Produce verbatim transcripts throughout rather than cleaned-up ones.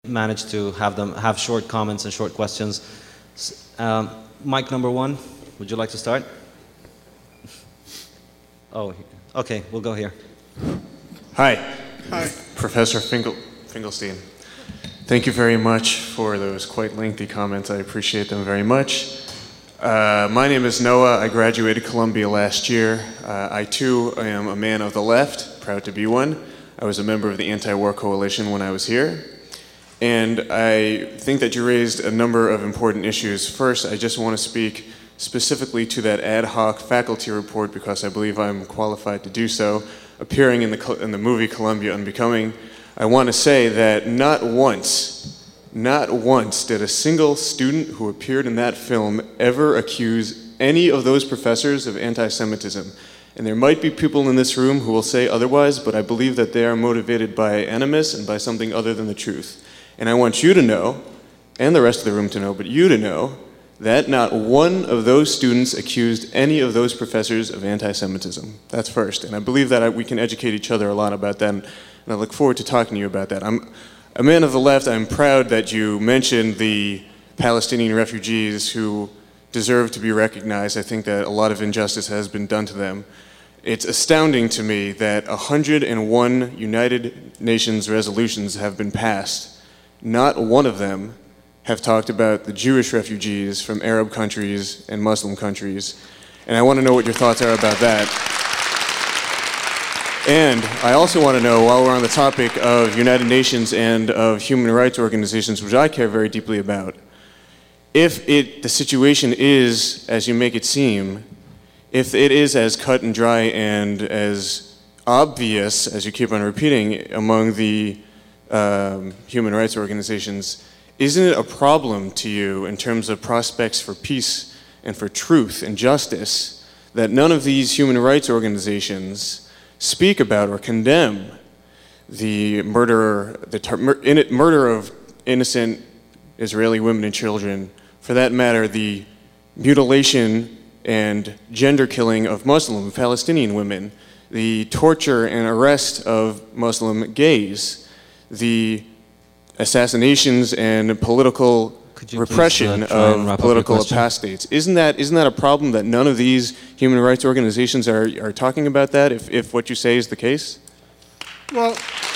manage to have them have short comments and short questions. Um, mic number one, would you like to start? Oh, okay, we'll go here. Hi. Hi. Professor Finkel, Finkelstein. Thank you very much for those quite lengthy comments. I appreciate them very much. Uh, my name is Noah. I graduated Columbia last year. Uh, I too am a man of the left, proud to be one. I was a member of the Anti-War Coalition when I was here. And I think that you raised a number of important issues. First, I just want to speak specifically to that ad hoc faculty report because I believe I'm qualified to do so, appearing in the, in the movie Columbia Unbecoming. I want to say that not once, not once did a single student who appeared in that film ever accuse any of those professors of anti-Semitism. And there might be people in this room who will say otherwise, but I believe that they are motivated by animus and by something other than the truth. And I want you to know, and the rest of the room to know, but you to know, that not one of those students accused any of those professors of anti-Semitism. That's first. And I believe that I, we can educate each other a lot about that, and, and I look forward to talking to you about that. I'm a man of the left. I'm proud that you mentioned the Palestinian refugees who deserve to be recognized. I think that a lot of injustice has been done to them. It's astounding to me that one hundred and one United Nations resolutions have been passed. Not one of them have talked about the Jewish refugees from Arab countries and Muslim countries. And I want to know what your thoughts are about that. And I also want to know, while we're on the topic of United Nations and of human rights organizations, which I care very deeply about, if it, the situation is as you make it seem, if it is as cut and dry and as obvious as you keep on repeating among the um, human rights organizations, isn't it a problem to you in terms of prospects for peace and for truth and justice that none of these human rights organizations speak about or condemn the murder, the tar- murder of innocent Israeli women and children, for that matter, the mutilation and gender killing of Muslim Palestinian women, the torture and arrest of Muslim gays, the assassinations and political repression please, uh, of political apostates. Isn't that isn't that a problem that none of these human rights organizations are are talking about that? If if what you say is the case? Well,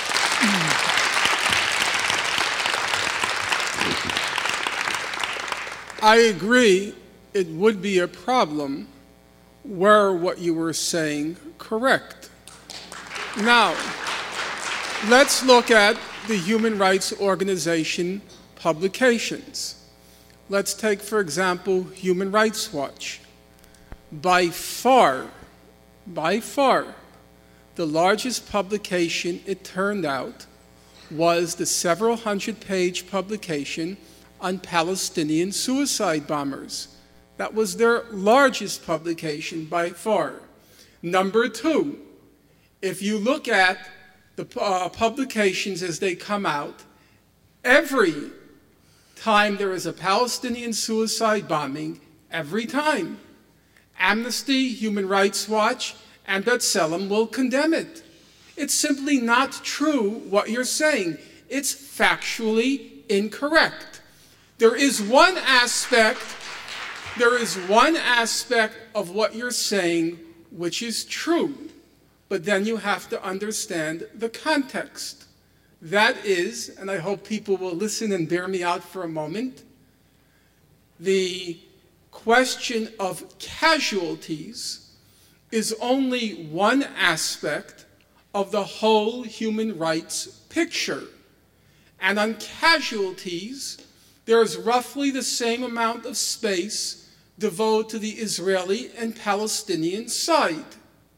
I agree it would be a problem were what you were saying correct. Now, let's look at the human rights organization publications. Let's take, for example, Human Rights Watch. By far, by far, the largest publication, it turned out, was the several hundred page publication on Palestinian suicide bombers. That was their largest publication by far. Number two, if you look at the uh, publications as they come out, every time there is a Palestinian suicide bombing, every time, Amnesty, Human Rights Watch, and B'Tselem will condemn it. It's simply not true what you're saying. It's factually incorrect. There is one aspect, there is one aspect of what you're saying which is true, but then you have to understand the context. That is, and I hope people will listen and bear me out for a moment, the question of casualties is only one aspect of the whole human rights picture. And on casualties, there is roughly the same amount of space devoted to the Israeli and Palestinian side.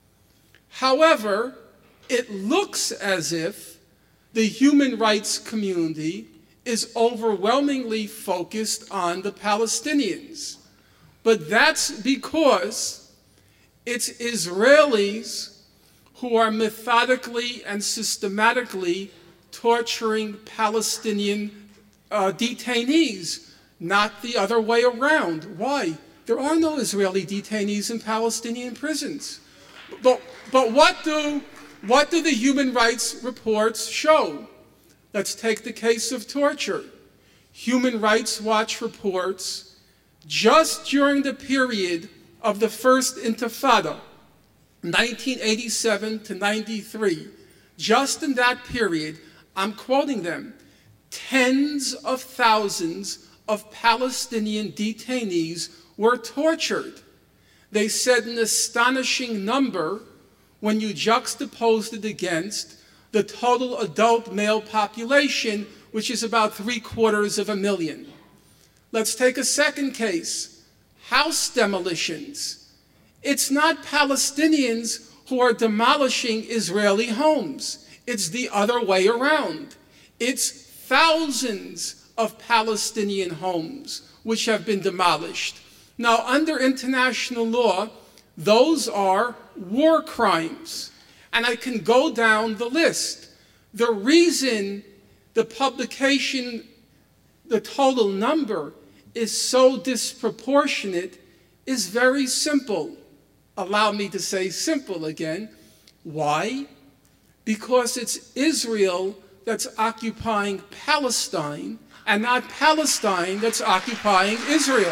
However, it looks as if the human rights community is overwhelmingly focused on the Palestinians. But that's because it's Israelis who are methodically and systematically torturing Palestinian uh, detainees, not the other way around. Why? There are no Israeli detainees in Palestinian prisons. But, but what do, what do the human rights reports show? Let's take the case of torture. Human Rights Watch reports just during the period of the First Intifada, nineteen eighty-seven to ninety-three, just in that period, I'm quoting them, tens of thousands of Palestinian detainees were tortured. They said an astonishing number when you juxtaposed it against the total adult male population, which is about three quarters of a million. Let's take a second case, house demolitions. It's not Palestinians who are demolishing Israeli homes. It's the other way around. It's thousands of Palestinian homes which have been demolished. Now, under international law, those are war crimes. And I can go down the list. The reason the publication, the total number, is so disproportionate is very simple. Allow me to say simple again. Why? Because it's Israel that's occupying Palestine and not Palestine that's occupying Israel.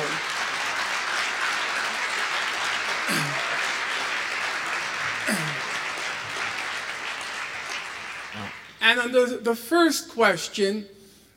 And on the, the first question,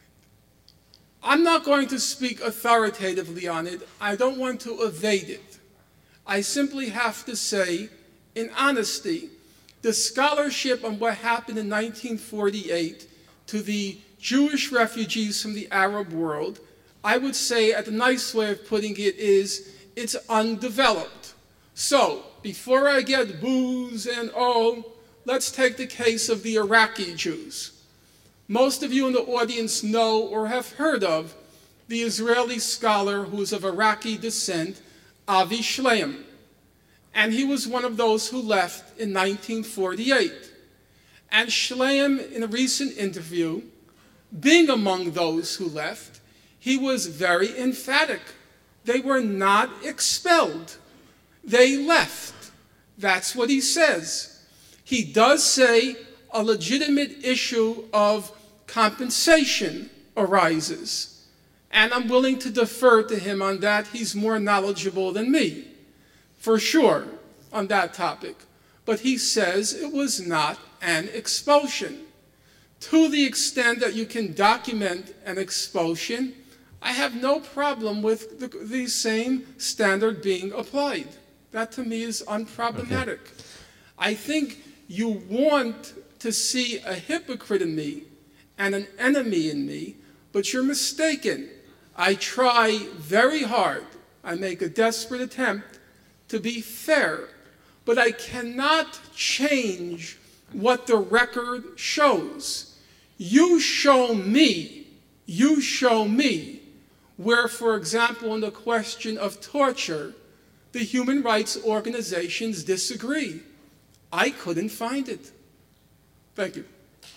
I'm not going to speak authoritatively on it. I don't want to evade it. I simply have to say, in honesty, the scholarship on what happened in nineteen forty-eight to the Jewish refugees from the Arab world, I would say, a nice way of putting it is, it's undeveloped. So, before I get boos and oh, let's take the case of the Iraqi Jews. Most of you in the audience know or have heard of the Israeli scholar who is of Iraqi descent, Avi Shlaim. And he was one of those who left in nineteen forty-eight. And Shlaim, in a recent interview, being among those who left, he was very emphatic. They were not expelled. They left. That's what he says. He does say a legitimate issue of compensation arises. And I'm willing to defer to him on that. He's more knowledgeable than me, for sure, on that topic. But he says it was not an expulsion. To the extent that you can document an expulsion, I have no problem with the, the same standard being applied. That to me is unproblematic. Okay. I think you want to see a hypocrite in me and an enemy in me, but you're mistaken. I try very hard, I make a desperate attempt to be fair, but I cannot change what the record shows. You show me, you show me where, for example, in the question of torture, the human rights organizations disagree. I couldn't find it. Thank you.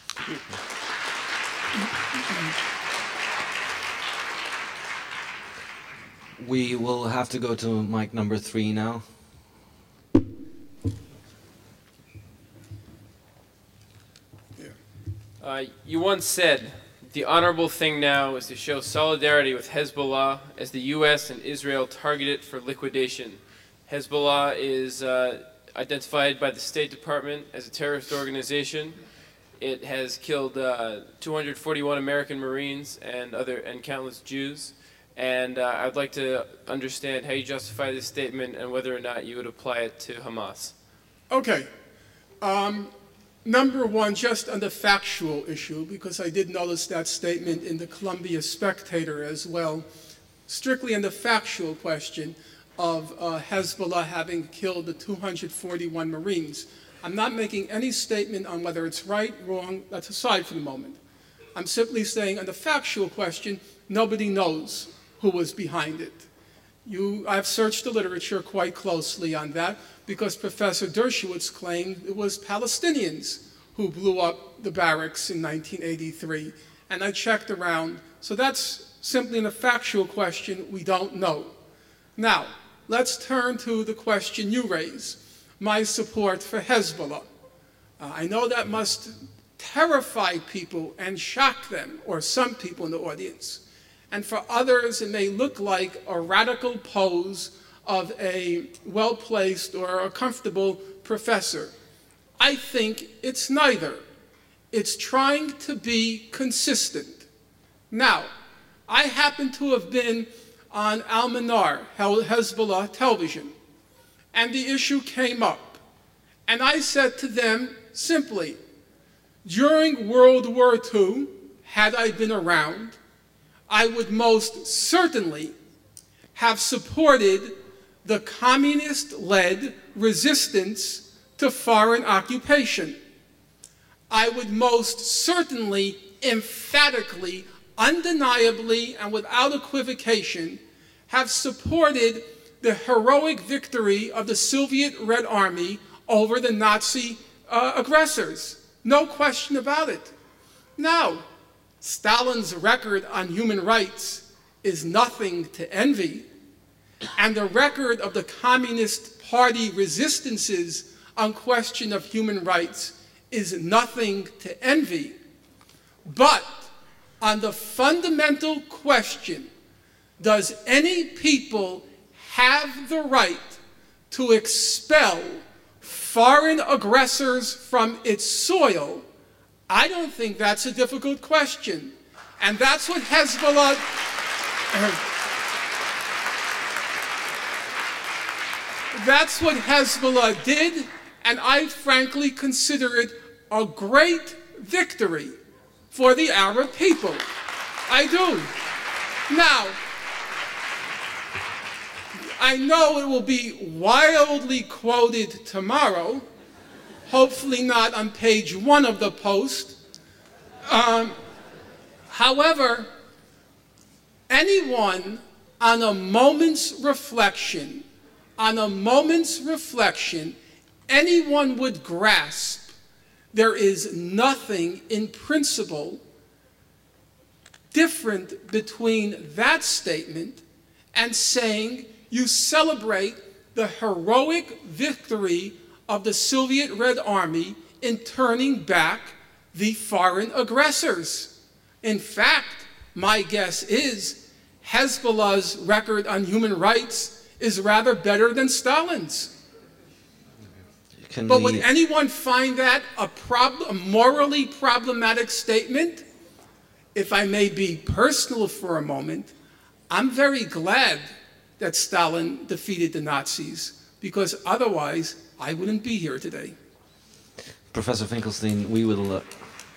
We will have to go to mic number three now. Uh, you once said, the honorable thing now is to show solidarity with Hezbollah as the U S and Israel target it for liquidation. Hezbollah is uh, identified by the State Department as a terrorist organization. It has killed uh, two hundred forty-one American Marines and other and countless Jews. And uh, I'd like to understand how you justify this statement and whether or not you would apply it to Hamas. Okay. Um, number one, just on the factual issue, because I did notice that statement in the Columbia Spectator as well, strictly on the factual question of uh, Hezbollah having killed the two hundred forty-one Marines. I'm not making any statement on whether it's right, wrong, that's aside for the moment. I'm simply saying on the factual question, nobody knows who was behind it. You, I've searched the literature quite closely on that because Professor Dershowitz claimed it was Palestinians who blew up the barracks in nineteen eighty-three. And I checked around. So that's simply in a factual question, we don't know. Now, let's turn to the question you raised, my support for Hezbollah. Uh, I know that must terrify people and shock them, or some people in the audience. And for others, it may look like a radical pose of a well-placed or a comfortable professor. I think it's neither. It's trying to be consistent. Now, I happen to have been on Al-Manar, Hezbollah television, and the issue came up. And I said to them simply, during World War Two, had I been around, I would most certainly have supported the communist-led resistance to foreign occupation. I would most certainly, emphatically, undeniably, and without equivocation, have supported the heroic victory of the Soviet Red Army over the Nazi uh, aggressors. No question about it. Now, Stalin's record on human rights is nothing to envy, and the record of the Communist Party resistances on question of human rights is nothing to envy. But on the fundamental question, does any people have the right to expel foreign aggressors from its soil? I don't think that's a difficult question. And that's what Hezbollah... that's what Hezbollah did, and I frankly consider it a great victory for the Arab people. I do. Now, I know it will be wildly quoted tomorrow, hopefully not on page one of the Post. Um, however, anyone on a moment's reflection, on a moment's reflection, anyone would grasp there is nothing in principle different between that statement and saying you celebrate the heroic victory of the Soviet Red Army in turning back the foreign aggressors. In fact, my guess is Hezbollah's record on human rights is rather better than Stalin's. Can but we... would anyone find that a, prob- a morally problematic statement? If I may be personal for a moment, I'm very glad that Stalin defeated the Nazis, because otherwise I wouldn't be here today. Professor Finkelstein, we will... Uh,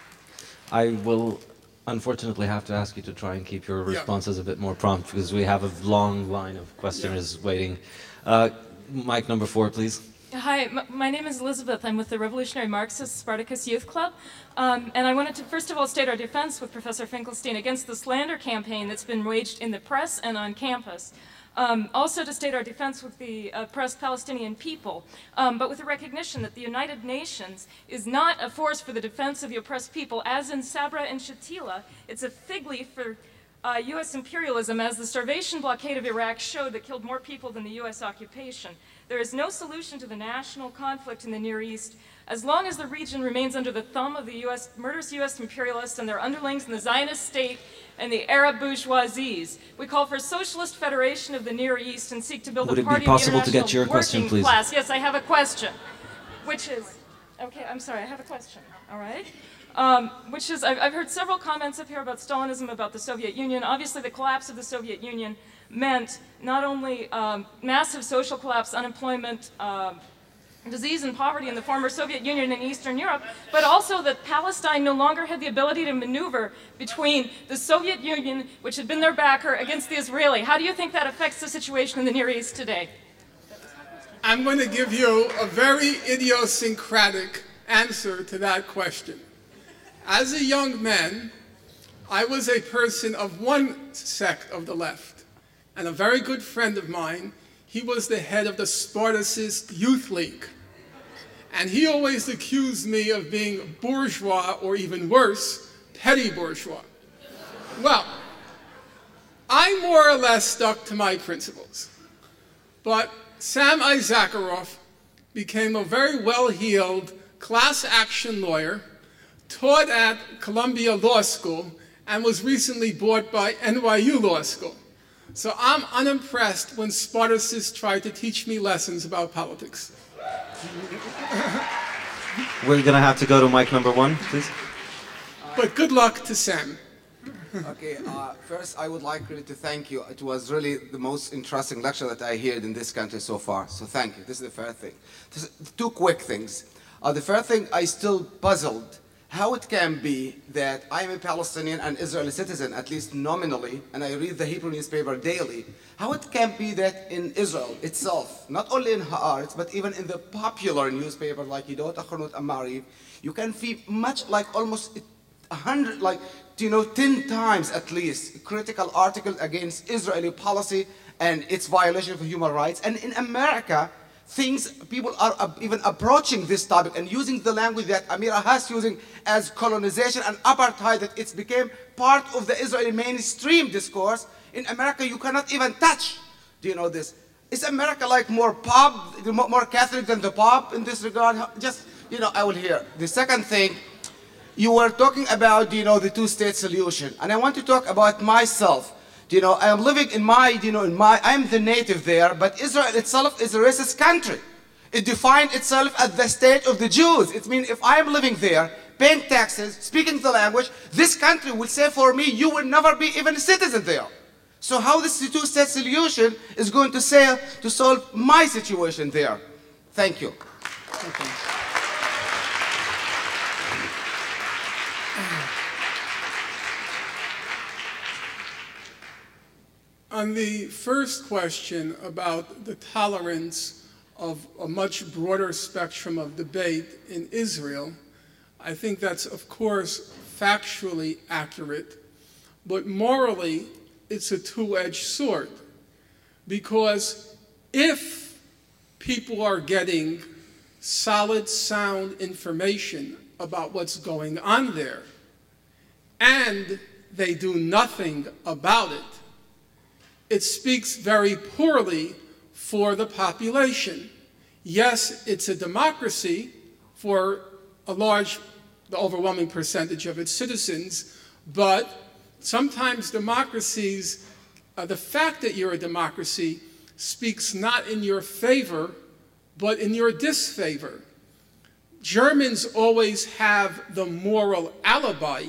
I will unfortunately have to ask you to try and keep your responses yeah. a bit more prompt, because we have a long line of questioners yeah. waiting. Uh, mic number four, please. Hi, m my name is Elizabeth. I'm with the Revolutionary Marxist Spartacus Youth Club. Um, and I wanted to first of all state our defense with Professor Finkelstein against the slander campaign that's been waged in the press and on campus. Um, also to state our defense with the uh, oppressed Palestinian people, um, but with the recognition that the United Nations is not a force for the defense of the oppressed people, as in Sabra and Shatila. It's a fig leaf for uh, U S imperialism, as the starvation blockade of Iraq showed, that killed more people than the U S occupation. There is no solution to the national conflict in the Near East as long as the region remains under the thumb of the U S murderous U S imperialists and their underlings in the Zionist state and the Arab bourgeoisies. We call for a socialist federation of the Near East and seek to build Would a party of the possible to get your international question, working please? class. Yes, I have a question, which is, okay, I'm sorry, I have a question, all right? Um, which is, I've, I've heard several comments up here about Stalinism, about the Soviet Union. Obviously, the collapse of the Soviet Union meant not only um, massive social collapse, unemployment, uh, disease and poverty in the former Soviet Union and Eastern Europe, but also that Palestine no longer had the ability to maneuver between the Soviet Union, which had been their backer, against the Israeli. How do you think that affects the situation in the Near East today? I'm going to give you a very idiosyncratic answer to that question. As a young man, I was a person of one sect of the left, and a very good friend of mine, he was the head of the Spartacist Youth League. And he always accused me of being bourgeois, or even worse, petty bourgeois. Well, I more or less stuck to my principles. But Sam Issacharoff became a very well-heeled class action lawyer, taught at Columbia Law School and was recently bought by N Y U Law School. So I'm unimpressed when Spartacus tried to teach me lessons about politics. We're going to have to go to mic number one, please. But good luck to Sam. Okay, uh, first I would like really to thank you. It was really the most interesting lecture that I heard in this country so far, so thank you. This is the first thing. This, two quick things. Uh, the first thing, I still puzzled how it can be that I am a Palestinian and Israeli citizen, at least nominally, and I read the Hebrew newspaper daily. How it can be that in Israel itself, not only in Haaretz, but even in the popular newspaper like Yedot Ahronot and Ma'ariv, you can feel much like almost a hundred, like, you know, ten times at least, critical article against Israeli policy and its violation of human rights. And in America, things, people are uh, even approaching this topic and using the language that Amira has using as colonization and apartheid, that it's became part of the Israeli mainstream discourse. In America, you cannot even touch, do you know this? Is America like more pop, more Catholic than the Pope in this regard? Just, you know, I will hear. The second thing, you were talking about, you know, the two-state solution. And I want to talk about myself. You know, I am living in my, you know, in my, I'm the native there, but Israel itself is a racist country. It defined itself as the state of the Jews. It means if I am living there, paying taxes, speaking the language, this country will say for me, you will never be even a citizen there. So how this two-state solution is going to say, to solve my situation there? Thank you. Okay. On the first question about the tolerance of a much broader spectrum of debate in Israel, I think that's, of course, factually accurate, but morally, it's a two-edged sword. Because if people are getting solid, sound information about what's going on there, and they do nothing about it, it speaks very poorly for the population. Yes, it's a democracy for a large, the overwhelming percentage of its citizens, but sometimes democracies, uh, the fact that you're a democracy speaks not in your favor, but in your disfavor. Germans always have the moral alibi.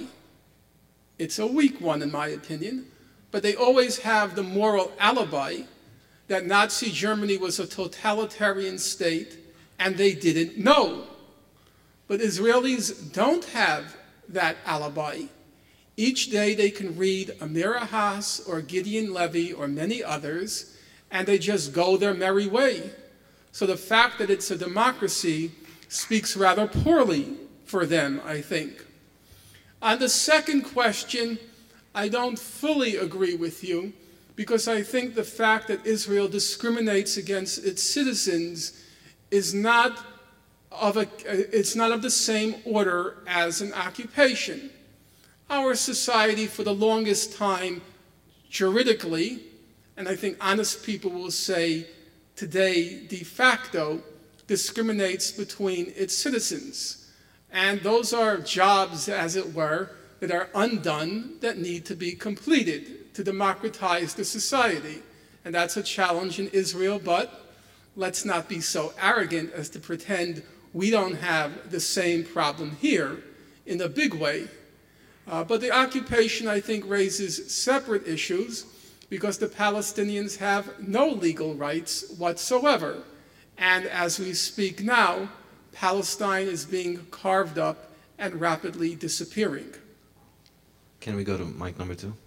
It's a weak one, in my opinion. But they always have the moral alibi that Nazi Germany was a totalitarian state and they didn't know. But Israelis don't have that alibi. Each day they can read Amira Haas or Gideon Levy or many others, and they just go their merry way. So the fact that it's a democracy speaks rather poorly for them, I think. On the second question, I don't fully agree with you, because I think the fact that Israel discriminates against its citizens is not of a, it's not of the same order as an occupation. Our society, for the longest time, juridically, and I think honest people will say today de facto, discriminates between its citizens. And those are jobs, as it were, that are undone, that need to be completed to democratize the society. And that's a challenge in Israel, but let's not be so arrogant as to pretend we don't have the same problem here in a big way. Uh, but the occupation, I think, raises separate issues because the Palestinians have no legal rights whatsoever. And as we speak now, Palestine is being carved up and rapidly disappearing. Can we go to mic number two?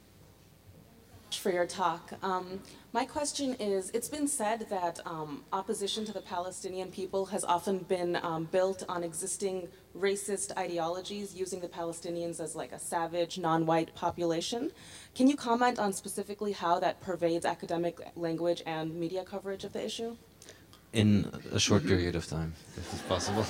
For your talk. Um, my question is, it's been said that um, opposition to the Palestinian people has often been um, built on existing racist ideologies, using the Palestinians as like a savage, non-white population. Can you comment on specifically how that pervades academic language and media coverage of the issue? In a short period of time, if it's possible.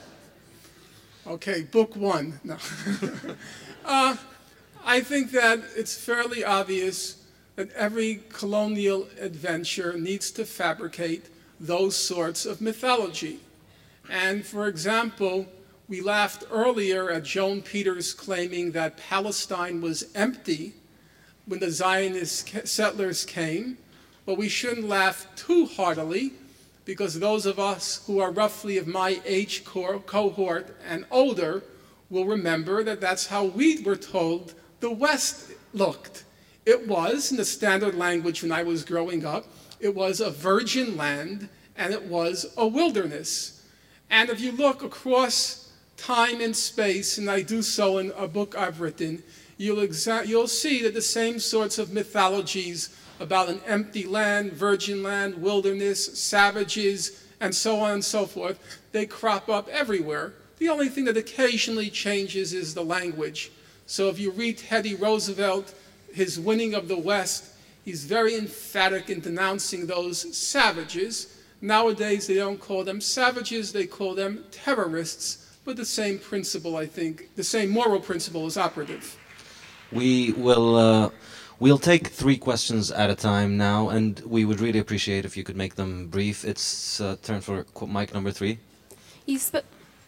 Okay, book one. No. uh, I think that it's fairly obvious that every colonial adventure needs to fabricate those sorts of mythology. And for example, We laughed earlier at Joan Peters claiming that Palestine was empty when the Zionist settlers came, but we shouldn't laugh too heartily, because those of us who are roughly of my age cohort and older will remember that that's how we were told the West looked. It was, in the standard language when I was growing up, it was a virgin land and it was a wilderness. And if you look across time and space, and I do so in a book I've written, you'll, exa you'll see that the same sorts of mythologies about an empty land, virgin land, wilderness, savages, and so on and so forth, they crop up everywhere. The only thing that occasionally changes is the language. So if you read Teddy Roosevelt, his winning of the West, he's very emphatic in denouncing those savages. Nowadays, they don't call them savages, they call them terrorists, but the same principle, I think, the same moral principle is operative. We will uh, we'll take three questions at a time now, and we would really appreciate if you could make them brief. It's uh, turn for mic number three. You, sp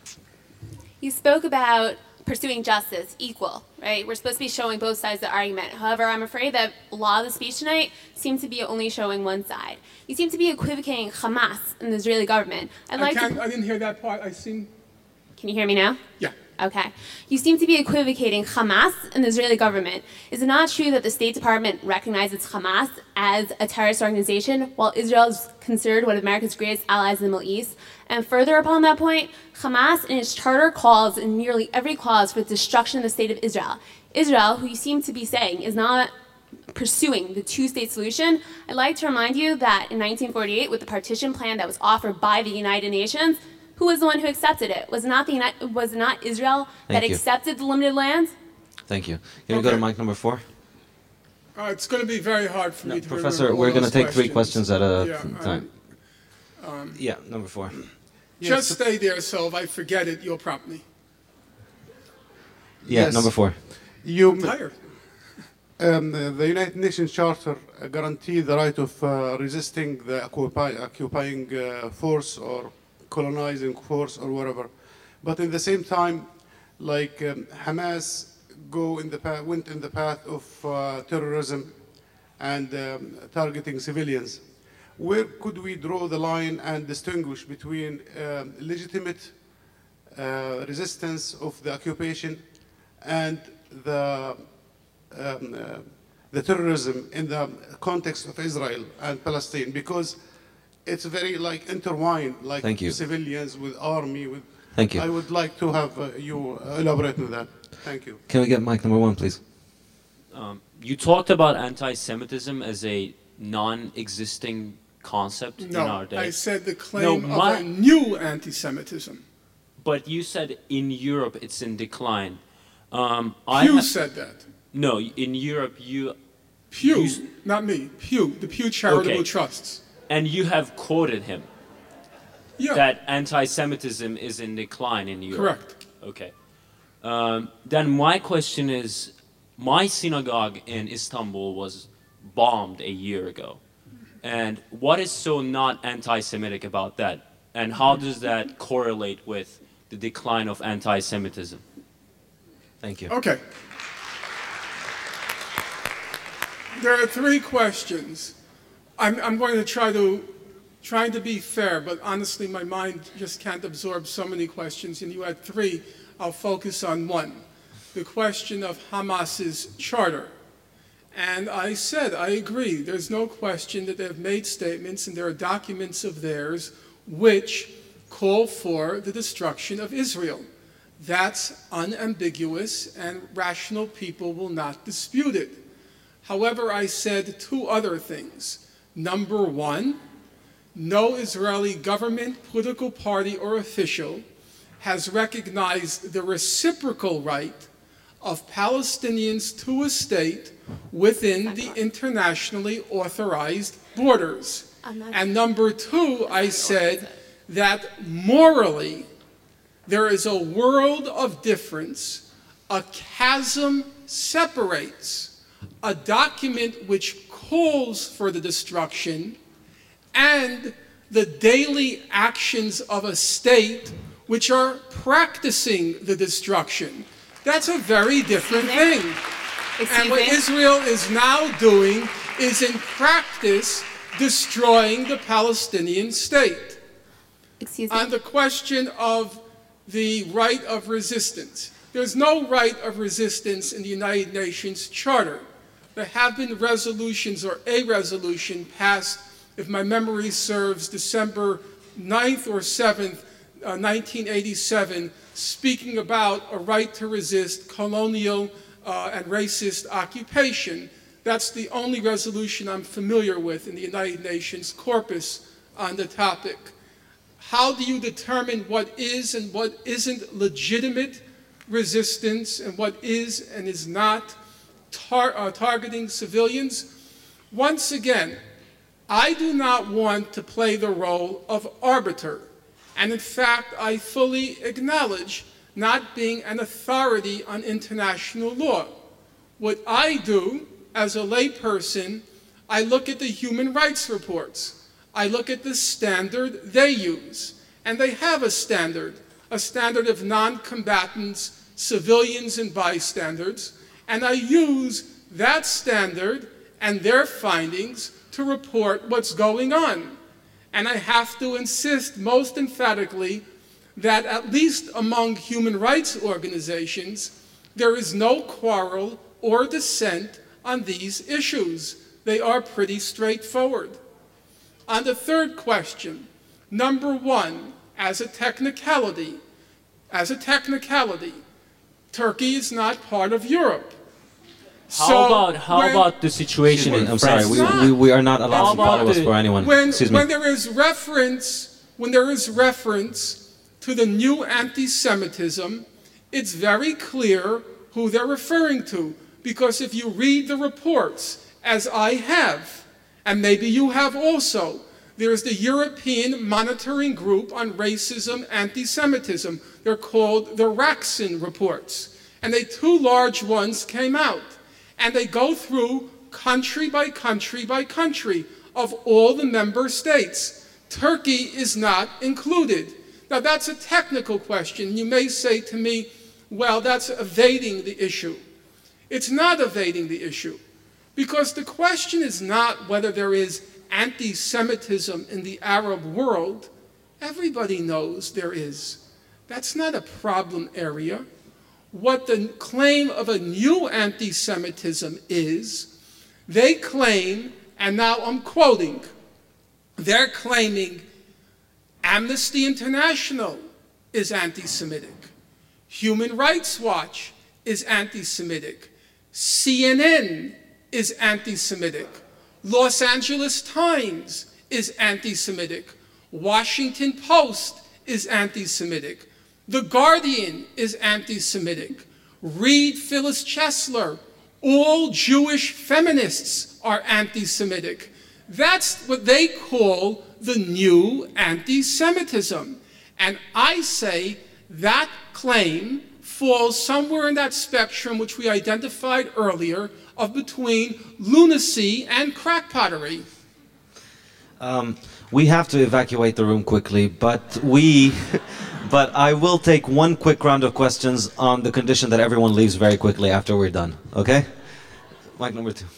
you spoke about pursuing justice, equal, right? We're supposed to be showing both sides of the argument. However, I'm afraid that a lot of the speech tonight seems to be only showing one side. You seem to be equivocating Hamas and the Israeli government. I'd I, like can't, to... I didn't hear that part. I seem... Can you hear me now? Yeah. Okay. You seem to be equivocating Hamas and the Israeli government. Is it not true that the State Department recognizes Hamas as a terrorist organization, while Israel is considered one of America's greatest allies in the Middle East? And further upon that point, Hamas in its charter calls in nearly every clause for the destruction of the state of Israel. Israel, who you seem to be saying is not pursuing the two-state solution, I'd like to remind you that in nineteen forty-eight, with the partition plan that was offered by the United Nations, who was the one who accepted it? Was it not, the Uni was it not Israel Thank that you. accepted the limited lands? Thank you. Can we go to mic number four? Uh, it's going to be very hard for No, me to Professor, remember all we're going to those take three questions at a Yeah, time. um, Yeah, number four. Just stay there, so if I forget it, you'll prompt me. Yeah, Yes. number four. You, I'm tired. um, the United Nations Charter guarantees the right of uh, resisting the occupy, occupying uh, force or colonizing force or whatever. But in the same time, like um, Hamas go in the path, went in the path of uh, terrorism and um, targeting civilians. Where could we draw the line and distinguish between um, legitimate uh, resistance of the occupation and the, um, uh, the terrorism in the context of Israel and Palestine? Because it's very like intertwined, like Thank you. civilians with army. With Thank you. I would like to have uh, you elaborate on that. Thank you. Can we get mic number one, please? Um, you talked about anti-Semitism as a non-existing concept in our No, day. I said the claim No, my- of a new anti-Semitism. But you said in Europe it's in decline. Um, I Pew ha- said that. No, in Europe you... Pew, you s- not me. Pew, the Pew Charitable Okay. Trusts. And you have quoted him Yeah, that anti-Semitism is in decline in Europe. correct. Okay. Um, then my question is, my synagogue in Istanbul was bombed a year ago. And what is so not anti-Semitic about that? And how does that correlate with the decline of anti-Semitism? Thank you. Okay. There are three questions. I'm, I'm going to try to, trying to be fair, but honestly, my mind just can't absorb so many questions, and you had three. I'll focus on one, the question of Hamas's charter. And I said, I agree, there's no question that they've made statements, and there are documents of theirs which call for the destruction of Israel. That's unambiguous, and rational people will not dispute it. However, I said two other things. Number one, no Israeli government, political party, or official has recognized the reciprocal right of Palestinians to a state within the internationally authorized borders. And number two, I said that morally, there is a world of difference. A chasm separates a document which calls for the destruction and the daily actions of a state which are practicing the destruction. That's a very different thing. Excuse and what me? Israel is now doing is in practice destroying the Palestinian state. Excuse me? On the question of the right of resistance, there's no right of resistance in the United Nations Charter. There have been resolutions, or a resolution passed, if my memory serves, December ninth or seventh, uh, nineteen eighty-seven, speaking about a right to resist colonial uh, and racist occupation. That's the only resolution I'm familiar with in the United Nations corpus on the topic. How do you determine what is and what isn't legitimate resistance and what is and is not tar uh, targeting civilians? Once again, I do not want to play the role of arbiter. And in fact, I fully acknowledge not being an authority on international law. What I do as a layperson, I look at the human rights reports. I look at the standard they use. And they have a standard, a standard of non-combatants, civilians, and bystanders. And I use that standard and their findings to report what's going on. And I have to insist most emphatically that at least among human rights organizations, there is no quarrel or dissent on these issues. They are pretty straightforward. On the third question, number one, as a technicality, as a technicality, Turkey is not part of Europe. How So about how when- about the situation in I'm sorry, France? we, we, we are not allowed How to about follow us the- for anyone. When, Excuse me. when there is reference, when there is reference to the new anti-Semitism, it's very clear who they're referring to. Because if you read the reports, as I have, and maybe you have also, there's the European Monitoring Group on Racism, Anti-Semitism. They're called the Raxin reports. And they two large ones came out. And they go through country by country by country of all the member states. Turkey is not included. Now that's a technical question. You may say to me, well, that's evading the issue. It's not evading the issue. Because the question is not whether there is anti-Semitism in the Arab world. Everybody knows there is. That's not a problem area. What the claim of a new anti-Semitism is, they claim, and now I'm quoting, they're claiming Amnesty International is anti-Semitic, Human Rights Watch is anti-Semitic, C N N is anti-Semitic, Los Angeles Times is anti-Semitic, Washington Post is anti-Semitic, The Guardian is anti-Semitic. Read Phyllis Chesler. All Jewish feminists are anti-Semitic. That's what they call the new anti-Semitism. And I say that claim falls somewhere in that spectrum which we identified earlier of between lunacy and crackpottery. Um, we have to evacuate the room quickly, but we... But I will take one quick round of questions on the condition that everyone leaves very quickly after we're done. Okay? Mic number two.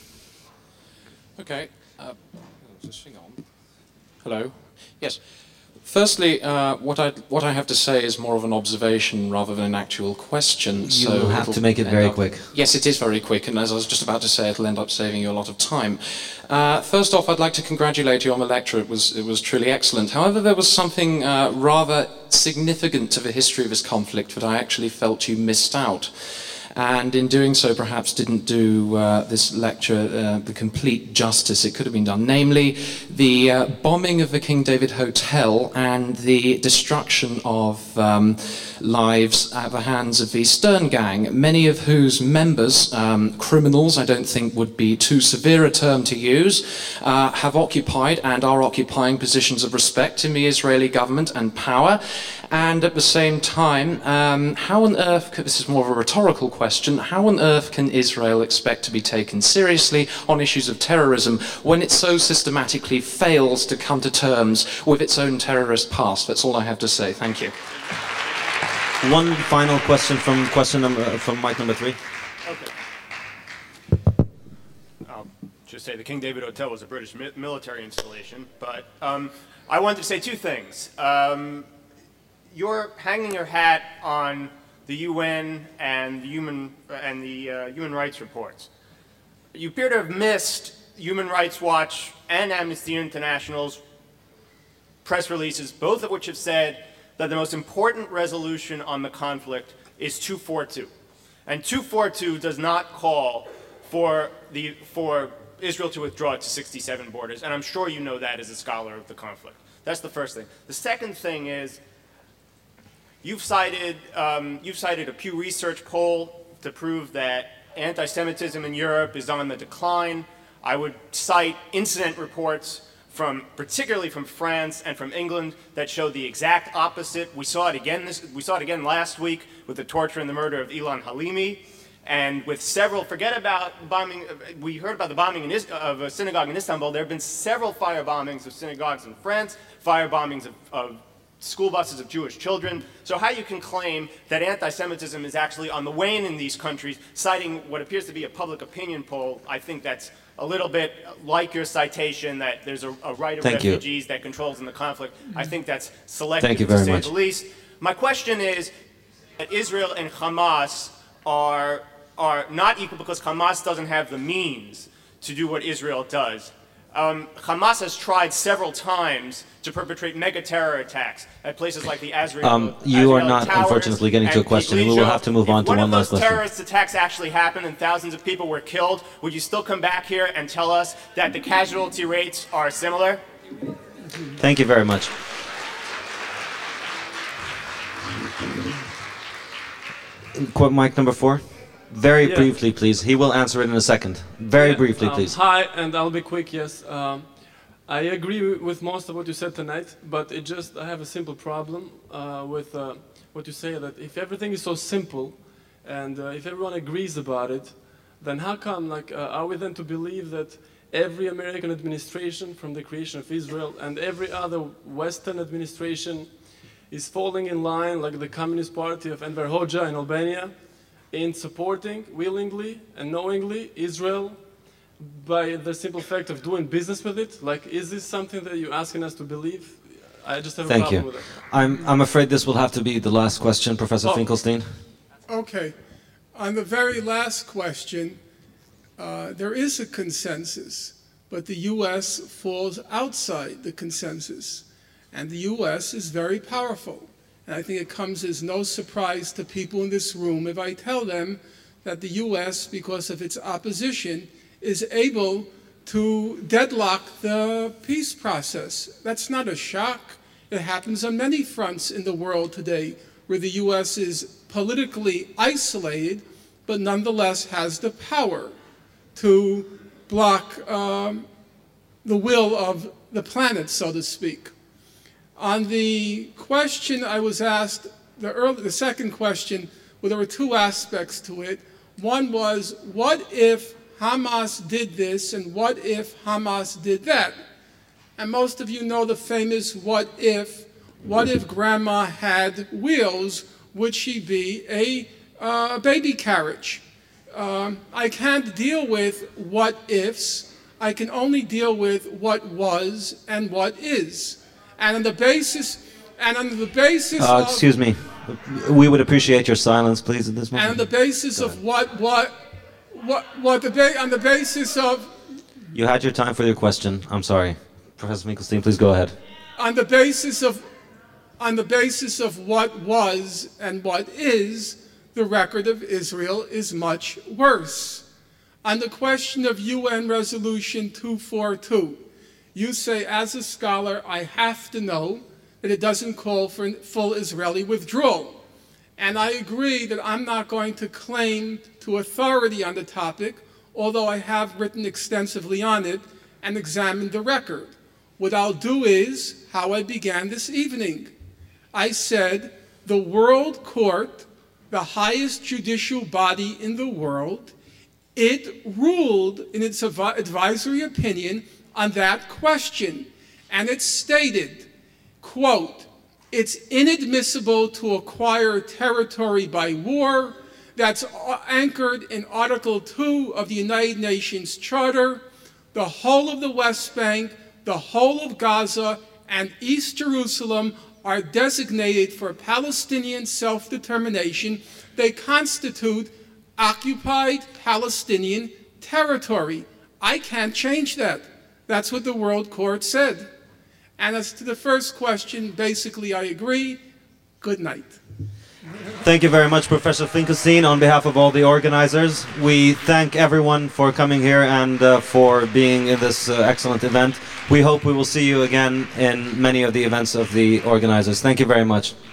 Okay. Uh, just hang on. Hello. Yes. Firstly, uh, what I what I have to say is more of an observation rather than an actual question. You so will have it'll to make it end very up- quick. Yes, it is very quick, and as I was just about to say, it'll end up saving you a lot of time. Uh, first off, I'd like to congratulate you on the lecture. It was it was truly excellent. However, there was something uh, rather significant to the history of this conflict that I actually felt you missed out. And in doing so, perhaps didn't do uh, this lecture uh, the complete justice it could have been done. Namely, the uh, bombing of the King David Hotel and the destruction of um, lives at the hands of the Stern Gang, many of whose members, um, criminals, I don't think would be too severe a term to use, uh, have occupied and are occupying positions of respect in the Israeli government and power. And at the same time, um, how on earth, this is more of a rhetorical question, how on earth can Israel expect to be taken seriously on issues of terrorism when it so systematically fails to come to terms with its own terrorist past? That's all I have to say. Thank you. One final question from question number from mic number three. Okay. I'll just say the King David Hotel was a British mi military installation, but um, I wanted to say two things. Um, you're hanging your hat on the U N and the human and the uh, human rights reports. You appear to have missed Human Rights Watch and Amnesty International's press releases, both of which have said that the most important resolution on the conflict is two forty-two. And two forty-two does not call for, the, for Israel to withdraw its sixty-seven borders, and I'm sure you know that as a scholar of the conflict. That's the first thing. The second thing is, you've cited, um, you've cited a Pew Research poll to prove that anti-Semitism in Europe is on the decline. I would cite incident reports from, particularly from France and from England, that show the exact opposite. We saw it again this, we saw it again last week with the torture and the murder of Ilan Halimi, and with several, forget about bombing, we heard about the bombing in, of a synagogue in Istanbul. There have been several fire bombings of synagogues in France, fire bombings of, of school buses of Jewish children. So how you can claim that anti-Semitism is actually on the wane in these countries, citing what appears to be a public opinion poll, I think that's a little bit like your citation that there's a, a right of Thank refugees you. that controls in the conflict. I think that's selective, Thank you very to say much. the least. My question is that Israel and Hamas are, are not equal because Hamas doesn't have the means to do what Israel does. Um, Hamas has tried several times to perpetrate mega-terror attacks at places like the Azrieli Um, you Azrieli are not, Towers unfortunately, getting to a and question. We will Iglesia. have to move on If to one one of last those question. terrorist attacks actually happened and thousands of people were killed, would you still come back here and tell us that the casualty rates are similar? Thank you very much. Qu- Mic number four. Very Yeah. briefly, please. He will answer it in a second. Very Yeah, briefly, um, please. Hi, and I'll be quick, yes. Um, I agree wi- with most of what you said tonight, but it just, I have a simple problem uh, with uh, what you say, that if everything is so simple, and uh, if everyone agrees about it, then how come, like, uh, are we then to believe that every American administration from the creation of Israel and every other Western administration is falling in line, like the Communist Party of Enver Hoxha in Albania, in supporting willingly and knowingly Israel by the simple fact of doing business with it? Like, is this something that you're asking us to believe? I just have a Thank problem you. with it. I'm, I'm afraid this will have to be the last question, Professor Oh. Finkelstein. Okay. On the very last question, uh, there is a consensus, but the U S falls outside the consensus. And the U S is very powerful. And I think it comes as no surprise to people in this room if I tell them that the U S, because of its opposition, is able to deadlock the peace process. That's not a shock. It happens on many fronts in the world today where the U S is politically isolated, but nonetheless has the power to block um, the will of the planet, so to speak. On the question I was asked, the, early, the second question, well, there were two aspects to it. One was, what if Hamas did this and what if Hamas did that? And most of you know the famous what if. What if grandma had wheels? Would she be a uh, baby carriage? Um, I can't deal with what ifs. I can only deal with what was and what is. And on the basis, and on the basis Uh, of, excuse me. We would appreciate your silence, please, at this and on moment. the basis of what, what, what, what the ba- on the basis of, You had your time for your question. I'm sorry. Professor Finkelstein, please go ahead. on the basis of, on the basis of what was and what is, the record of Israel is much worse. On the question of U N Resolution two forty-two, you say, as a scholar, I have to know that it doesn't call for full Israeli withdrawal. And I agree that I'm not going to claim to authority on the topic, although I have written extensively on it and examined the record. What I'll do is how I began this evening. I said, the World Court, the highest judicial body in the world, it ruled in its advisory opinion on that question, and it stated, quote, It's inadmissible to acquire territory by war. That's anchored in Article two of the United Nations Charter. The whole of the West Bank, the whole of Gaza, and East Jerusalem are designated for Palestinian self-determination. They constitute occupied Palestinian territory. I can't change that. That's what the World Court said. And as to the first question, basically I agree. Good night. Thank you very much, Professor Finkelstein. On behalf of all the organizers, we thank everyone for coming here and uh, for being in this uh, excellent event. We hope we will see you again in many of the events of the organizers. Thank you very much.